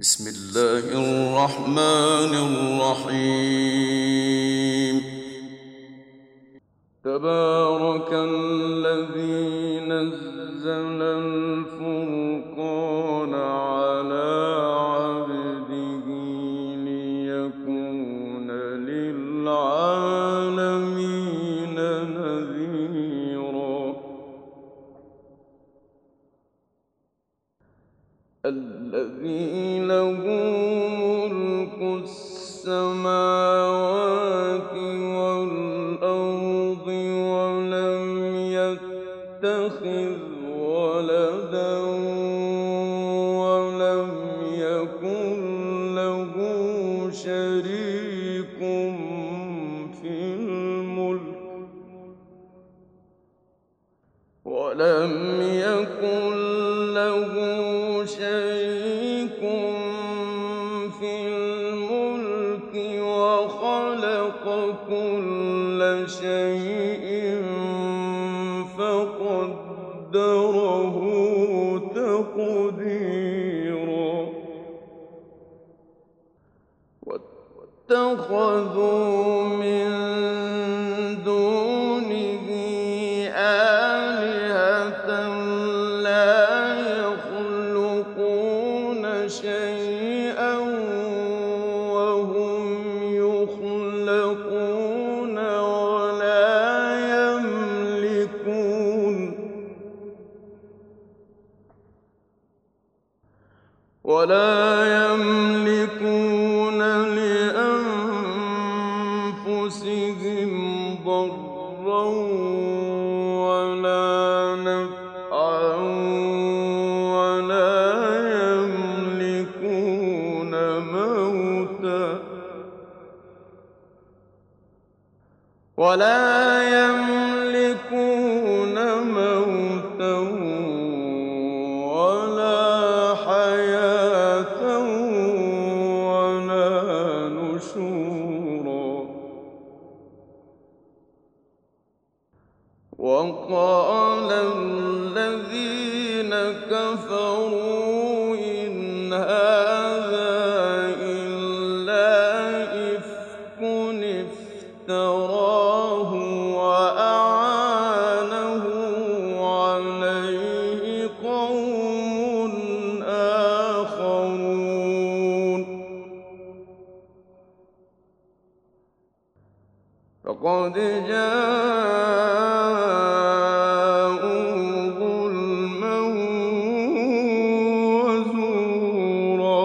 بسم الله الرحمن الرحيم. تبارك الذي نزل الفرقان على عبده ليكون للعالمين نذيرا. الذي له ملك السماوات والأرض ولم يتخذ ولدا ولم يكن له شريك في الملك وخلق كل شيء فقدره تقديرا. واتخذوا من دونه آلهة لا يخلقون شيئا وهم يخلقون ولا يملكون لأنفسهم ضرا ولا نفعا ولا يملكون موتا ولا حياة ولا نشورا. وقال الذين كفروا إن هذا إلا إفك افتراه وأعانه عليه قوم آخرون. فقد جاءوا ظلما وزورا.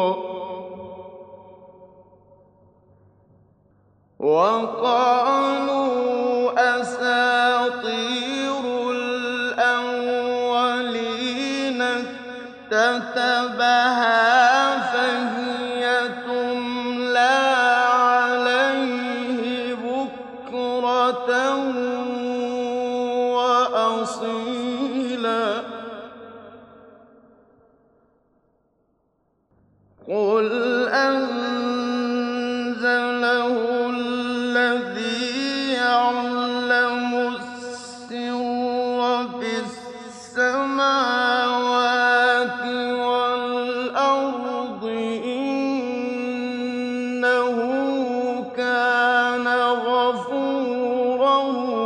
وقالوا أساطير الأولين اكتتبها فهي تملى عليه بكرة وأصيلا. قل أنزله الذي يعلم السر في السماوات والأرض إنه كان غفورا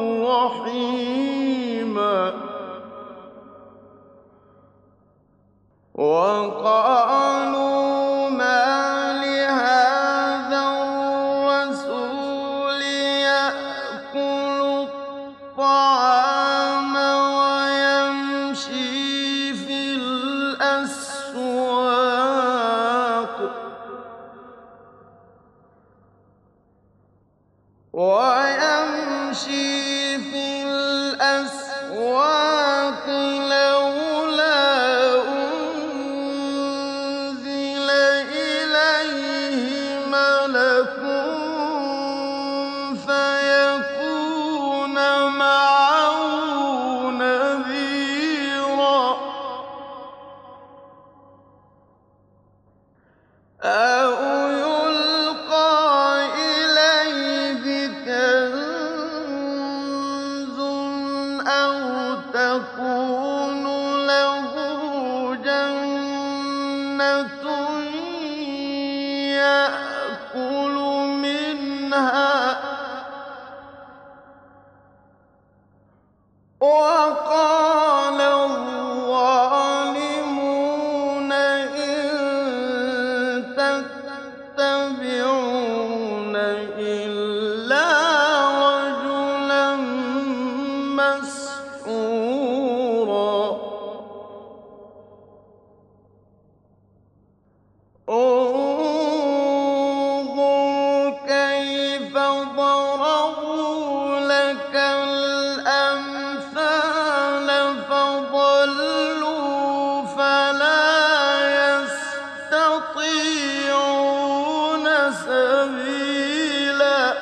رحيما. وقالوا ما لهذا الرسول يأكل الطعام ويمشي في الأسواق لولا أنزل إليه ملك فيكون معه نذيرا. أو يلقى إليه كنز أو تكون له جنة يستطيعون سبيلا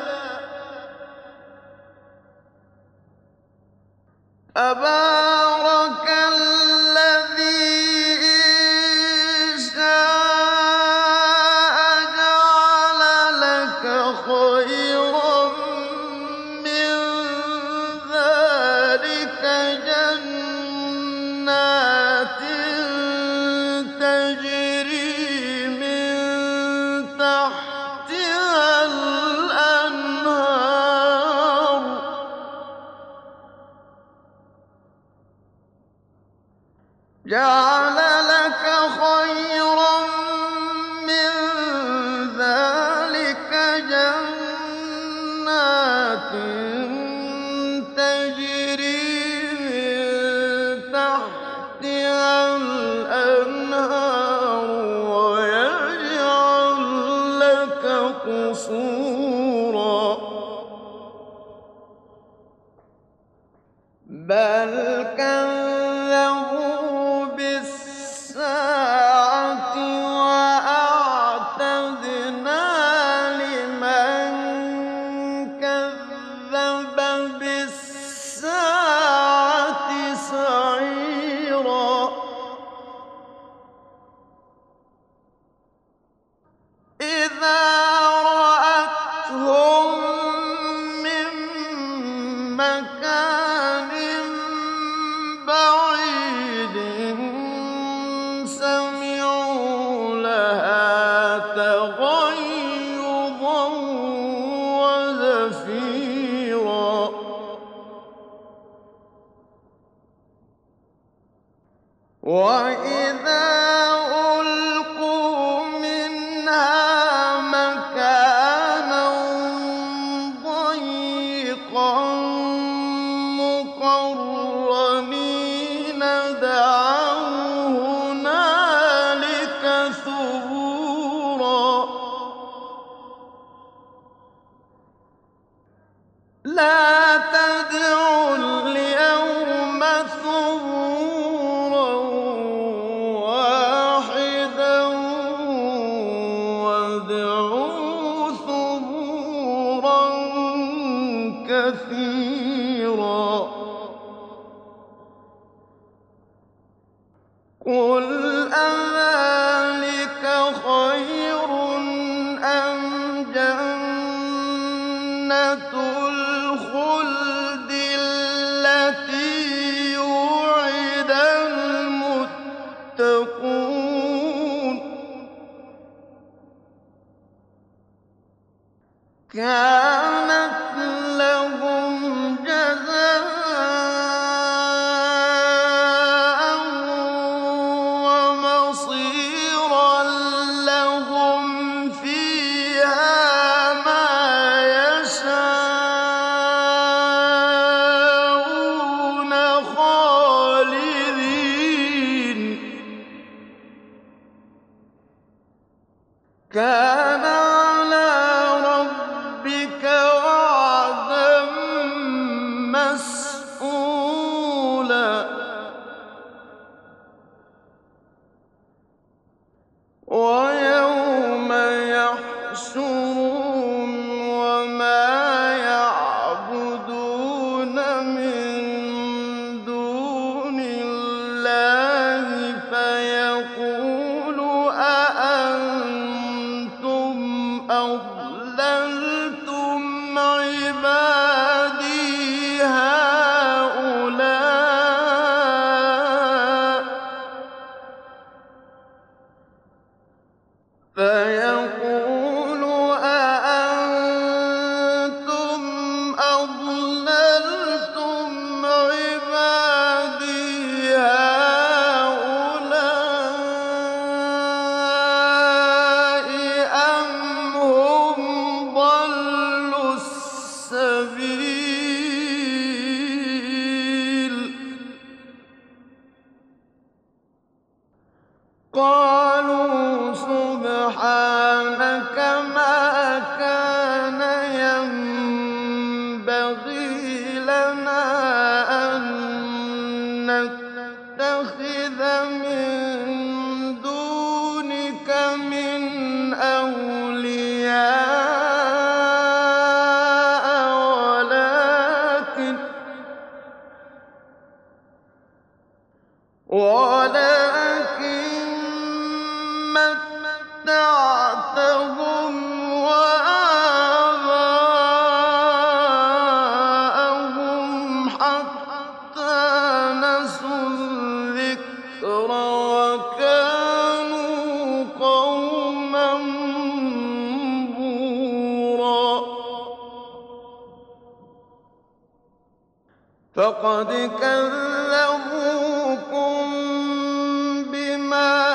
تبارك الذي إن شاء جعل لك خيرا من ذلك جنات تجري من تحتها الأنهار جعل لك خيرا من ذلك جنات تجري من تحتها الأنهار ويجعل لك قصورا بل كذبوا بالساعة وأعتدنا لمن كذب بالساعة سعيرا إذا رأتهم من مكان بعيد سمعوا لها تغيظا وزفيرا وإذا ألقوا منها مكانا ضيقا مقرنين دعوا هنالك ثبورا لا تدعوا اليوم ثبورا واحدا وادعوا ثبورا كثيرا قل أذلك خير أم جنة الخلد التي وعد المتقون كانت لهم جزاء ومصيرا لهم فيها ما يشاءون خالدين كان على ربك وعدا مسئولا ويوم يحشرهم وما يعبدون من دون الله فيقول أأنتم أضللتم عبادي هؤلاء فيقول أأنتم أضللتم عبادي هؤلاء أم هم ضلوا السبيل قالوا سبحانك ما كان ينبغي لنا أن نتخذ من دونك من فقد كذبوكم بما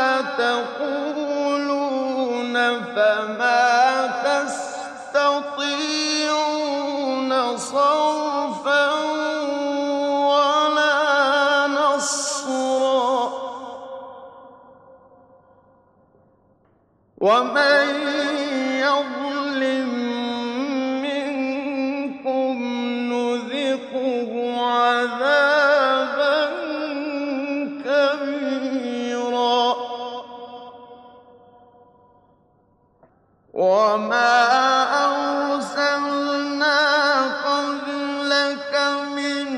تقولون فما تستطيعون صرفا ولا نصرا ومن يظلم منكم نذقه عذابا كبيرا وما أرسلنا قبلك من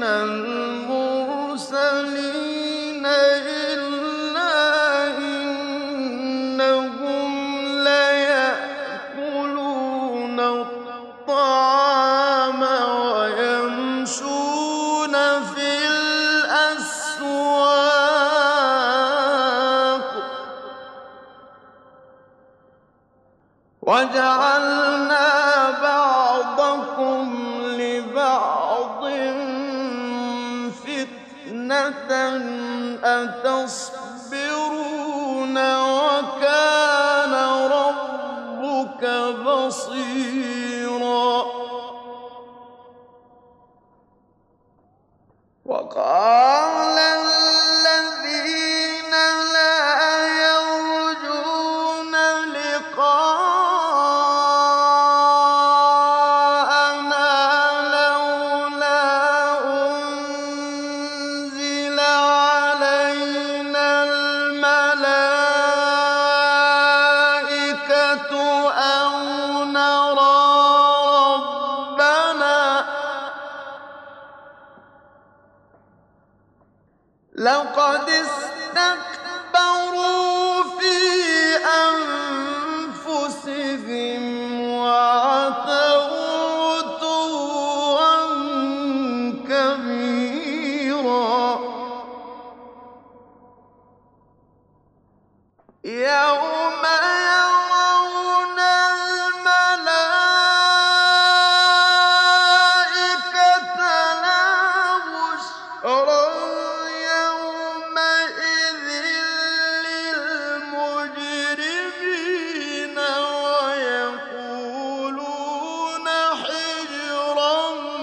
المرسلين إلا إنهم ليأكلون الطعام ويمشون في الأسواق وجعلنا بعضكم لبعض فتنة أتصبرون وكان ربك بصيرا وقال الذين لا يرجون لقاءنا لولا أنزل علينا الملائكة أو نرى ربنا لقد استكبروا في أنفسهم وعتوا عتوا كبيرا يوم يرون الملائكة لا بشرى يومئذ للمجرمين ويقولون حجرا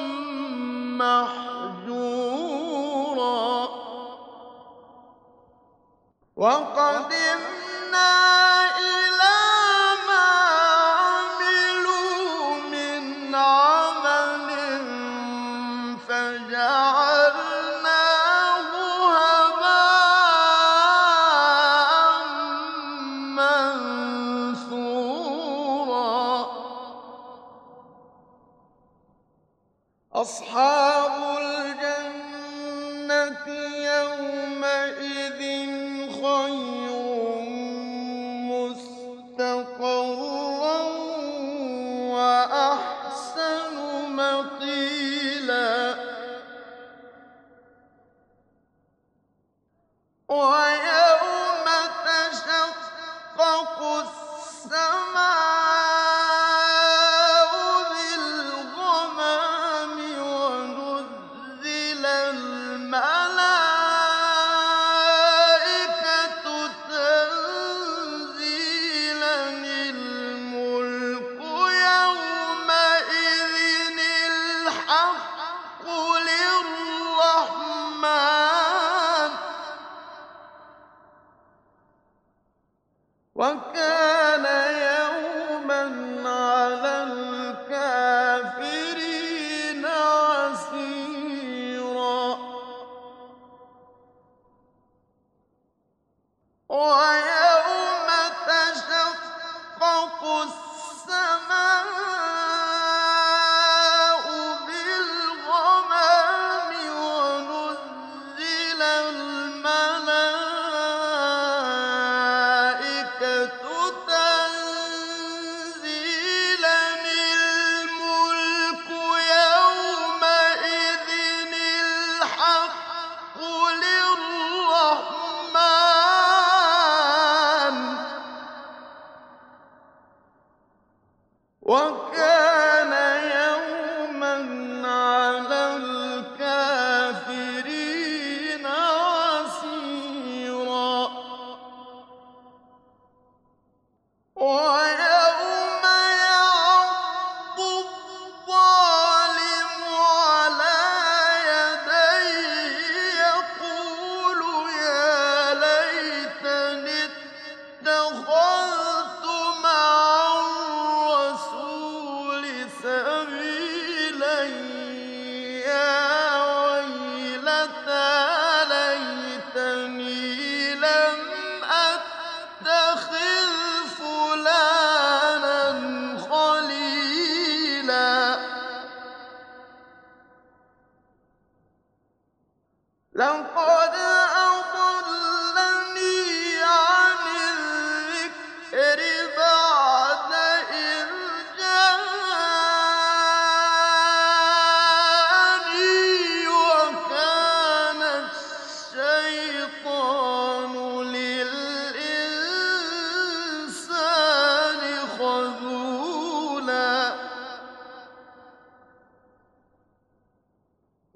محجورا وقدمنا إلى ما عملوا من عمل فجعلناه هباء منثورا أصحاب الجنة يومئذ خير مستقرا وأحسن مقيلا ويوم تشقق السماء بالغمام ونزل الملائكة تنزيلا الملك يومئذ الحق للرحمن وكان يوما على الكافرين عسيرا ويوم تشقق السماء بالغمام ونزل الملائكة تنزيلا الملك يومئذ الحق للرحمن وكان يوما على الكافرين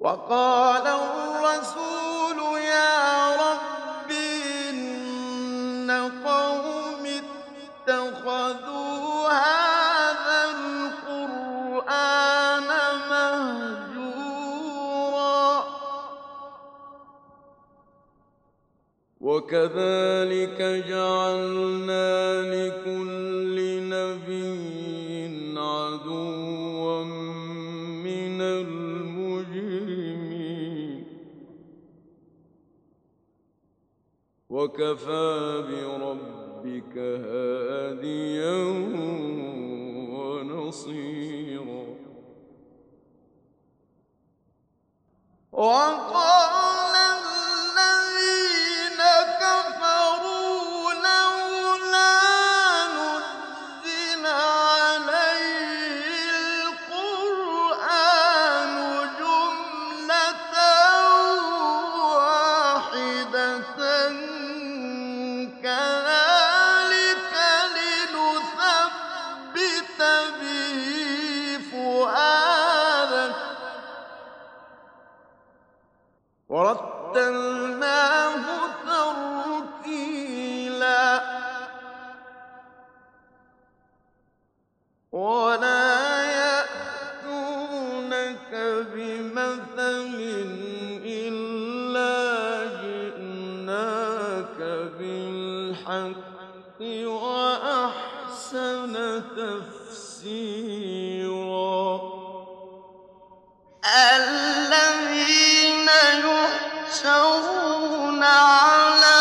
وقال الرسول يا رب إن قومي اتخذوا هذا القرآن مهجورا وكذلك جعلنا لكل نبي عدوا من المجرمين وكفى بربك هاديا ونصيرا وقال الذين كفروا لولا نزل عليه القرآن جملة واحدة كذلك لنثبت به فؤادك ورتلناه ترتيلا ولا يأتونك بمثل إلا جئناك بالحق وأحسن تفسيرا الذين يحشرون على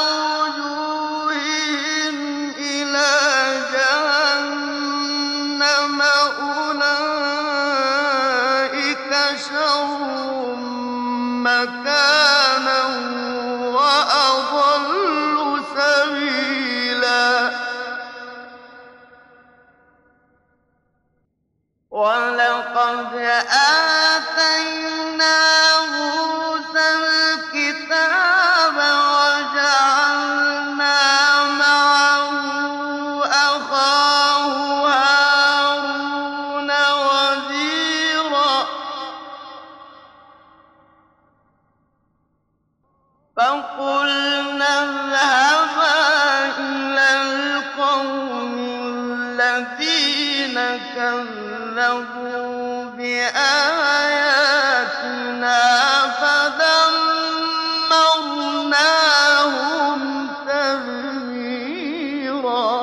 وجوههم إلى جهنم أولئك شر مكانا وأضل سبيلا ولقد آتينا موسى الكتاب وجعلنا معه أخاه هارون وزيرا فقلنا اذهبا إلى القوم الذين كذبوا بآياتنا فدمرناهم تدميرا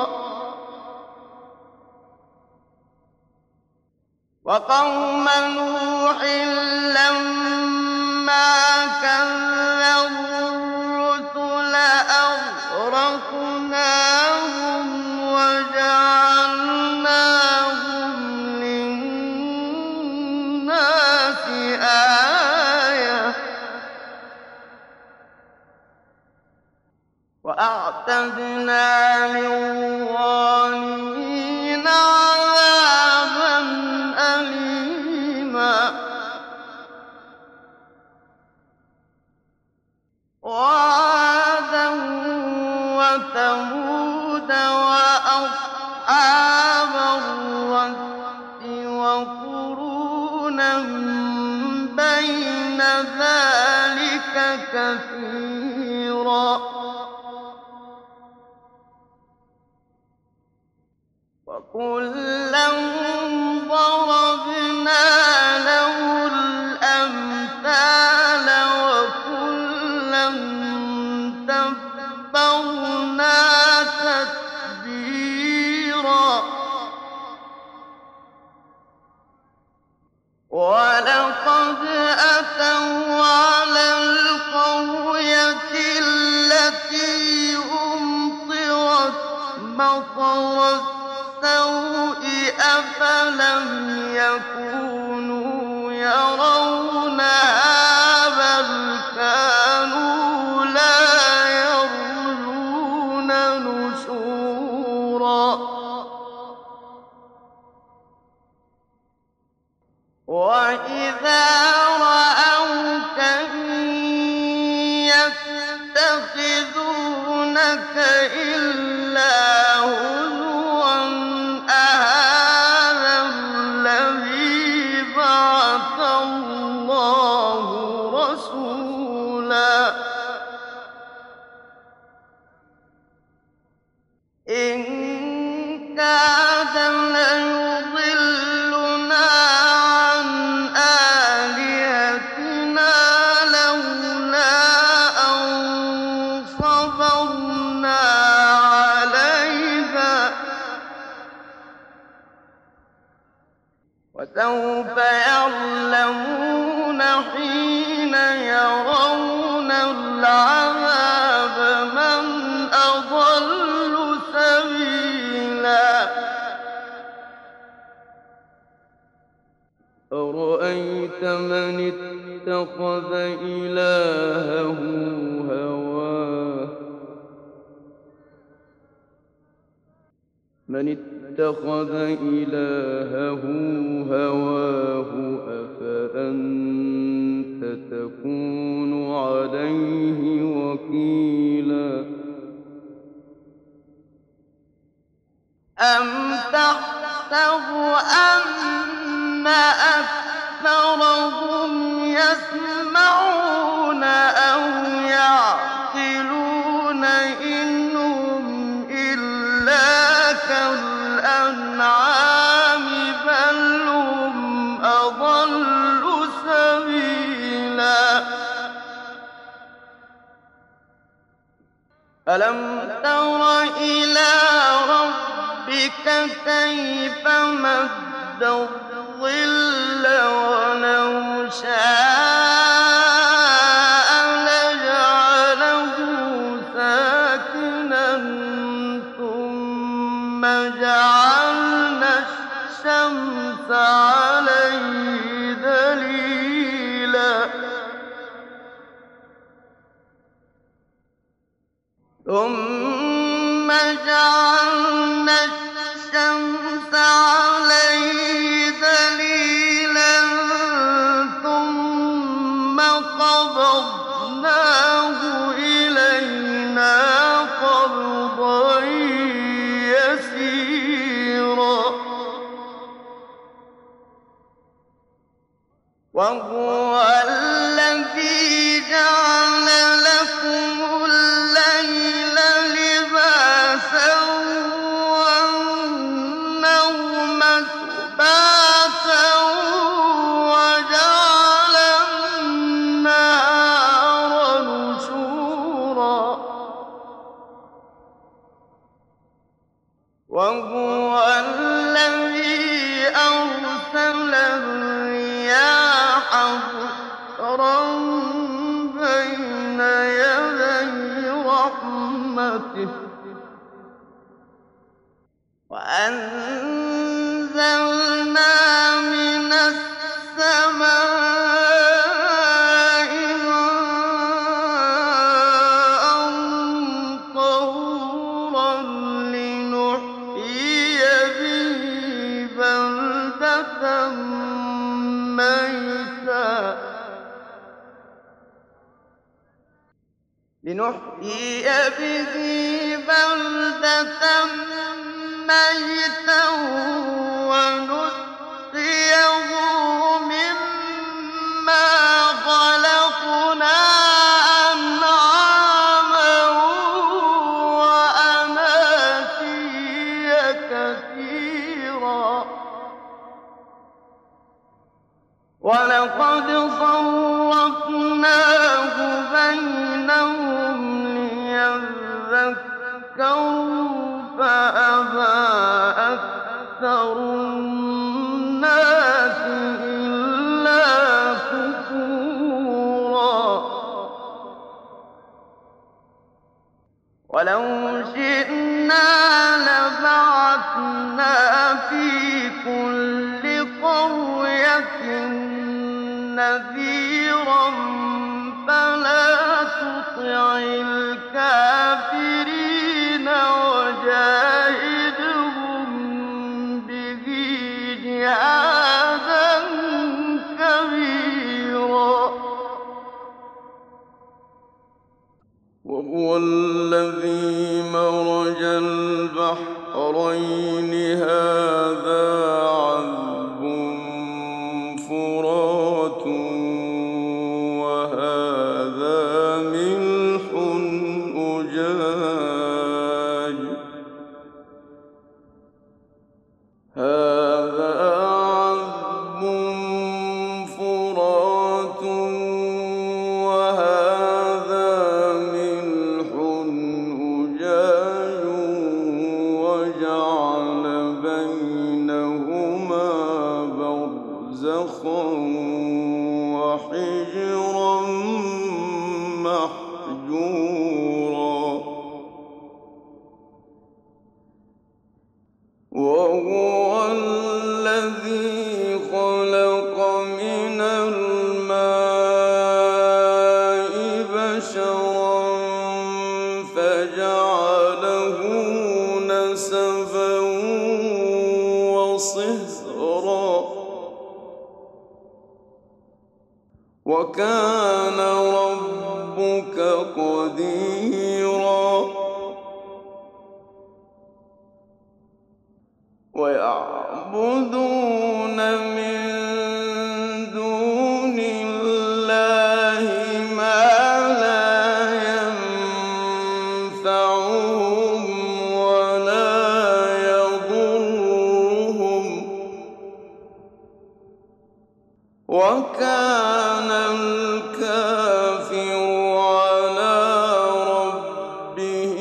وقوم نوح لما كذبوا الرسل أغرقناهم وجعلناهم للناس آية وأعتدنا للظالمين عذابا أليما وعادا وثمود وأصحاب الرس وقرونا بين ذلك كثيرا وكلا ضربنا له الأمثال وكلا تبرنا تتبيرا ولقد أتوا على القرية التي أمطرت مطر السوء أفلم يكونوا يرونها بل كانوا لا يرجون نشورا وإذا رأوك يتخذونك إلا هزوا أهذا الذي بعث الله كَادَ لَيُضِلُّنَا عَنْ آلِهَتِنَا لَوْلَا أَن صَبَرْنَا عَلَيْهَا ۚ وَسَوْفَ يَعْلَمُونَ حِينَ يَرَوْنَ الْعَذَابَ مَنْ أَضَلُّ سَبِيلًا. أَرَأَيْتَ مَنِ اتَّخَذَ إِلَٰهَهُ هَوَاهُ أَفَأَنتَ تَكُونُ عَلَيْهِ وَكِيلًا أَمْ تَحْسَبُ أَنَّ أَكْثَرَهُمْ يَسْمَعُونَ أَوْ يَعْقِلُونَ إِنْ هُمْ إِلَّا كَالْأَنْعَامِ بَلْ هُمْ أَضَلُّ سَبِيلًا. أَلَمْ تَرَ إِلَىٰ رَبِّكَ كَيْفَ مَدَّ الظِّلَّ وَلَوْ شَاءَ لَجَعَلَهُ سَاكِنًا ثُمَّ جَعَلْنَا الشَّمْسَ عَلَيْهِ دَلِيلًا ثُمَّ قَبَضْنَاهُ إِلَيْنَا قَبْضًا يَسِيرًا وَهُوَ الَّذِي جَعَلَ لَكُمُ اللَّيْلَ لِبَاسًا وَالنَّوْمَ سُبَاتًا وَجَعَلَ النَّهَارَ نُشُورًا وَهُوَ الَّذِي أَرْسَلَ الرِّيَاحَ بُشْرًا بَيْنَ يَدَيْ رَحْمَتِهِ وَأَنزَلْنَا مِنَ السَّمَاءِ مَاءً طَهُورًا لِّنُحْيِيَ بِهِ بَلْدَةً مَّيْتًا وَنُسْقِيَهُ مِمَّا خَلَقْنَا أَنْعَامًا وَأَنَاسِيَّ كَثِيرًا وَلَقَدْ صَرَّفْنَاهُ بَيْنَهُمْ لِيَذَّكَّرُوا فَأَبَىٰ أَكْثَرُ النَّاسِ إِلَّا كُفُورًا وَلَوْ شِئْنَا لَبَعَثْنَا فِي كُلِّ قَرْيَةٍ نَّذِيرًا فَلَا تُطِعِ الْكَافِرِينَ وَجَاهِدْهُم بِهِ جِهَادًا كَبِيرًا وَهُوَ الَّذِي مَرَجَ الْبَحْرَيْنِ هَٰذَا عَذْبٌ فُرَاتٌ وَهَٰذَا مِلْحٌ أُجَاجٌ هَٰذَا عَذْبٌ فُرَاتٌ وَهَٰذَا مِلْحٌ أُجَاجٌ وَجَعَلَ بَيْنَهُمَا بَرْزَخًا وَحِجْرًا مَّحْجُورًا. وَهُوَ الَّذِي خَلَقَ مِنَ الْمَاءِ بَشَرًا فَجَعَلَهُ نَسَبًا وَصِهْرًا ۗ وَكَانَ رَبُّكَ قَدِيرًا. وَيَعْبُدُونَ مِن دُونِ اللَّهِ مَا لَا يَنفَعُهُمْ وَلَا يَضُرُّهُمْ ۗ وَكَانَ الْكَافِرُ عَلَىٰ رَبِّهِ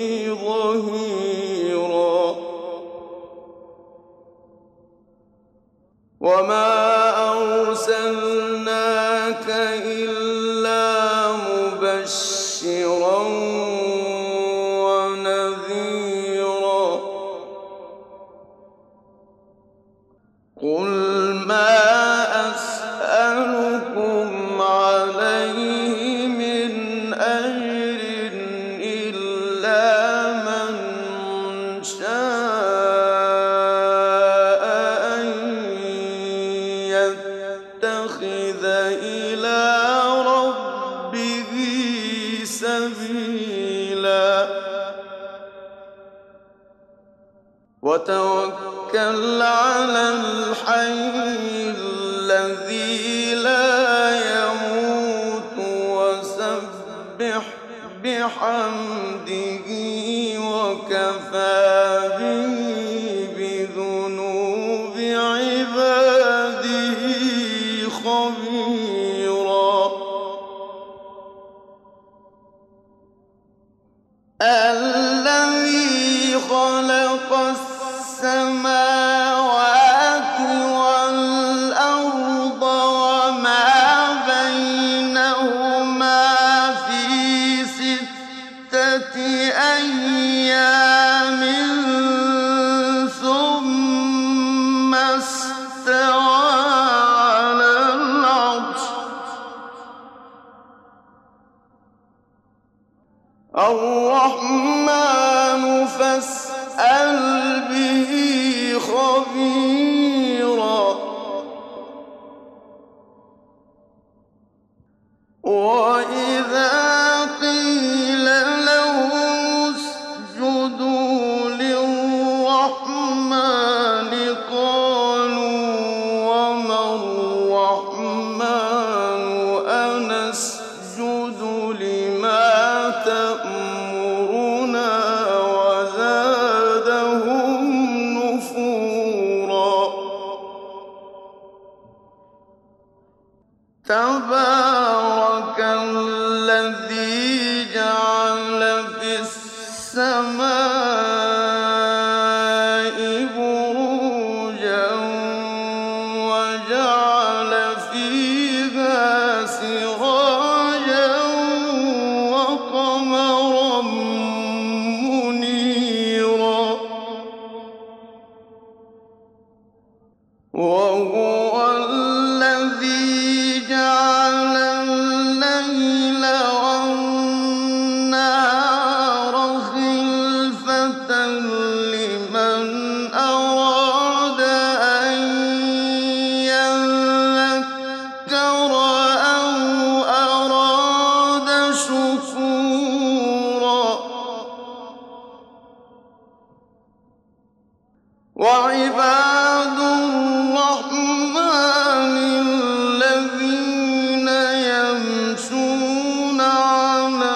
ظَهِيرًا. وَمَا أَرْسَلْنَاكَ إِلَّا مُبَشِّرًا وَنَذِيرًا. قُلْ مَا أَسْأَلُكُمْ عَلَيْهِ مِنْ أَجْرٍ إِلَّا مَن شَاءَ أَن يَتَّخِذَ إِلَىٰ رَبِّهِ سَبِيلًا. وَتَوَكَّلْ عَلَى الْحَيِّ الَّذِي لَا يَمُوتُ وَسَبِّحْ بِحَمْدِهِ وَكَفَىٰ بِهِ بِذُنُوبِ عِبَادِهِ خَبِيرًا. الَّذِي خَلَقَ السَّمَاوَاتِ وَالْأَرْضَ وَمَا بَيْنَهُمَا فِي سِتَّةِ أَيَّامٍ ثُمَّ اسْتَوَىٰ عَلَى الْعَرْشِ. الرَّحْمَٰنُ فَاسْأَلْ بِهِ خَبِيرًا. وَإِذَا قِيلَ لَهُمُ اسْجُدُوا لِلرَّحْمَٰنِ قَالُوا وَمَا الرَّحْمَٰنُ أَنَسْجُدُ لِمَا تَأْمُرُنَا وَزَادَهُمْ نُفُورًا. تَبَارَكَ الَّذِي جَعَلَ فِي السَّمَاءِ بُرُوجًا وَجَعَلَ فِيهَا سِرَاجًا وَقَمَرًا مُّنِيرًا. وَهُوَ الَّذِي جَعَلَ اللَّيْلَ وَالنَّهَارَ خِلْفَةً لِّمَنْ أَرَادَ أَن يَذَّكَّرَ أَوْ أَرَادَ شُكُورًا. وَعِبَادُ الرَّحْمَٰنِ الَّذِينَ يَمْشُونَ عَلَى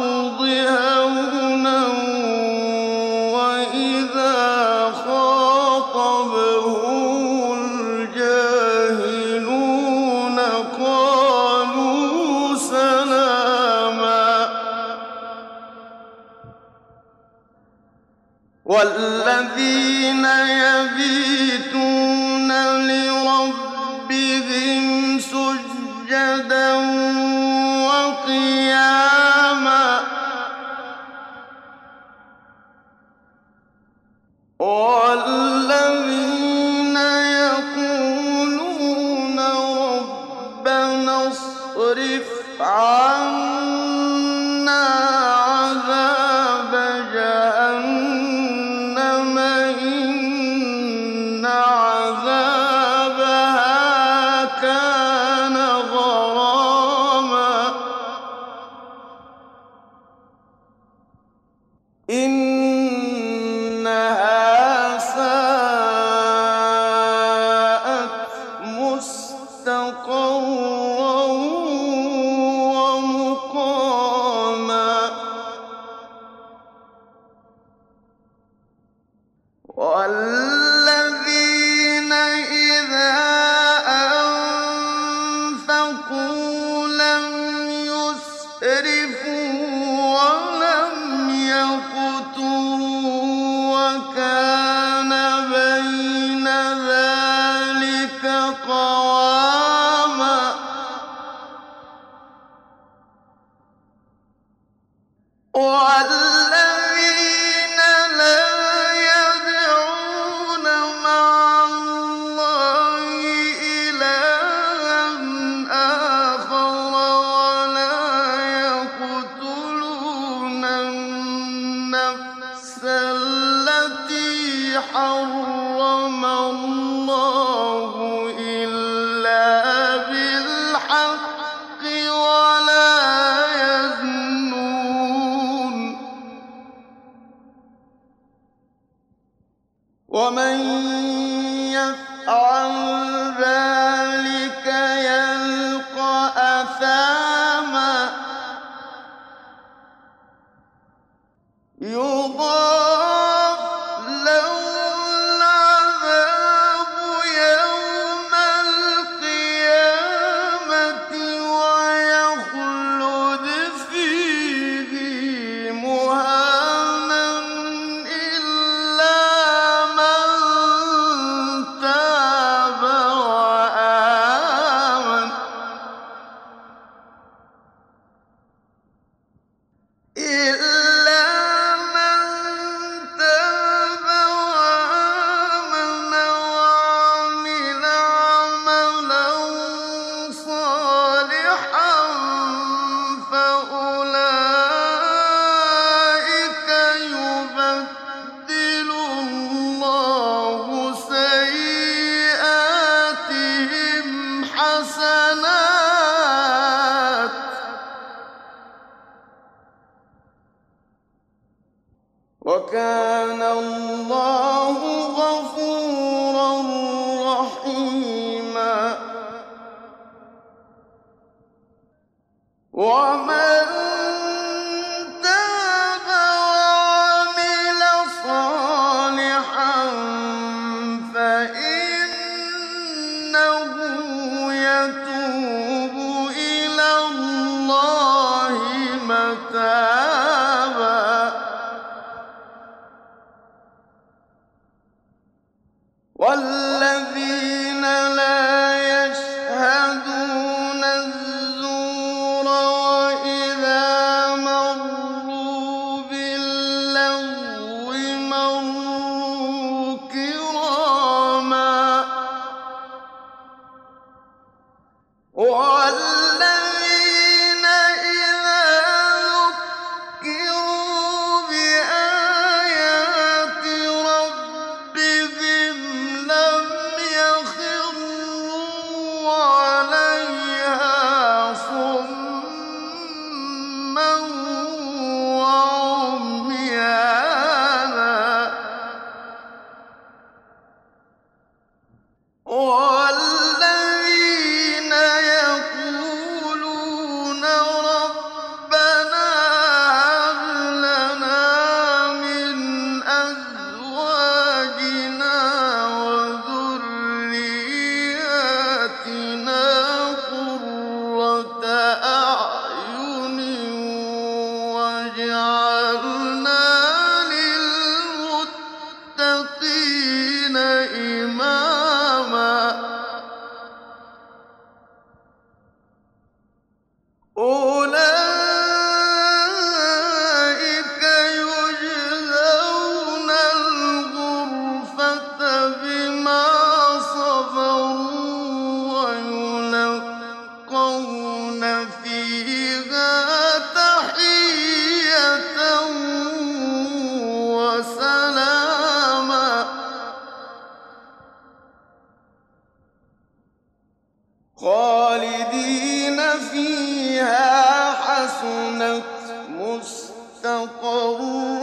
الْأَرْضِ هَوْنًا وَإِذَا خَاطَبَهُمُ وَالَّذِينَ يَبِيتُونَ لِرَبِّهِمْ سُجَّدًا وَقِيَامًا وَالَّذِينَ يَقُولُونَ رَبَّنَا اصْرِفْ عَنَّا عَذَابَ جَهَنَّمَ إِنَّ عَذَابَهَا كَانَ غَرَامًا إِنَّهَا سَاءَتْ مُسْتَقَرًّا وَمُقَامًا وَالَّذِينَ إِذَا أَنفَقُوا لَمْ يُسْرِفُوا وَلَمْ يَقْتُرُوا وَكَانَ بَيْنَ ذَٰلِكَ قَوَامًا وَالَّذِينَ لَا يَدْعُونَ مَعَ اللَّهِ إِلَٰهًا آخَرَ وَلَا يَقْتُلُونَ النَّفْسَ الَّتِي حَرَّمَ اللَّهُ إِلَّا بِالْحَقِّ وَلَا يَزْنُونَ وَمَن يَفْعَلْ ذَٰلِكَ يَلْقَ أَثَامًا يُضَاعَفْ لَهُ الْعَذَابُ يَوْمَ الْقِيَامَةِ وَيَخْلُدْ فِيهِ مُهَانًا إِلَّا مَن تَابَ وَآمَنَ إماما أولئك يجزون الغرفة بما صبروا ويلقون فيها تحية وسلاما خالدين فيها حسنت مستقرا